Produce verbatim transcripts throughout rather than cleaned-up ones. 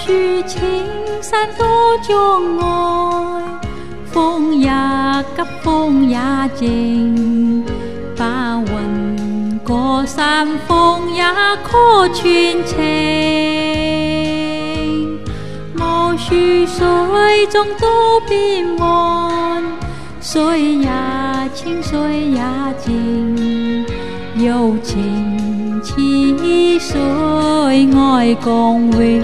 樹青山多障礙，風也急風也靜，白雲過山峰也可傳情。無樹水中都變幻，水也清水也靜，有情似水愛共永。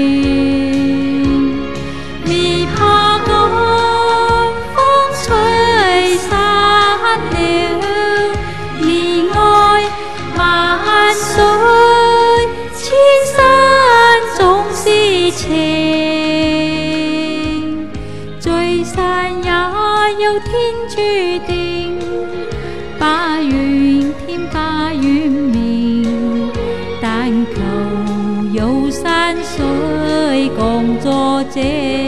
未怕趕風吹散了離愛萬水，千山總是情，聚散也有天注定，把緣添把緣明，但求有山水共作證。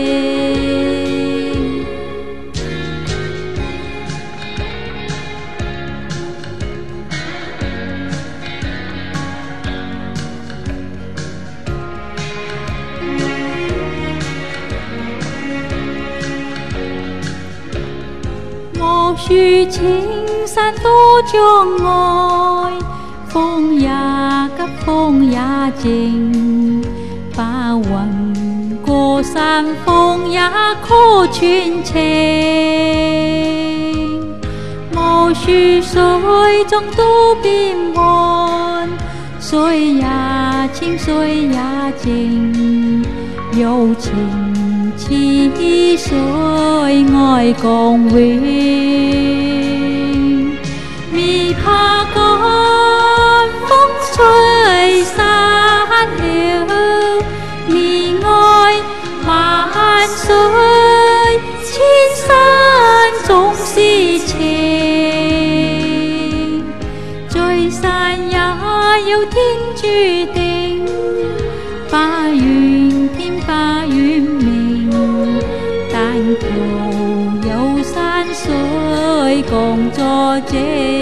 無樹青山多障礙，風也急風也靜，白雲過山峰也可傳情。無樹水中都變幻，水也清水也靜，有情似水愛共永。未怕趕風吹散了離愛萬水，千山總是情，聚散也有天注定，把緣添把緣明，但求有山水共作證，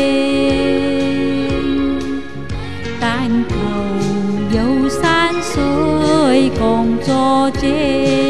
但求有山水共作證。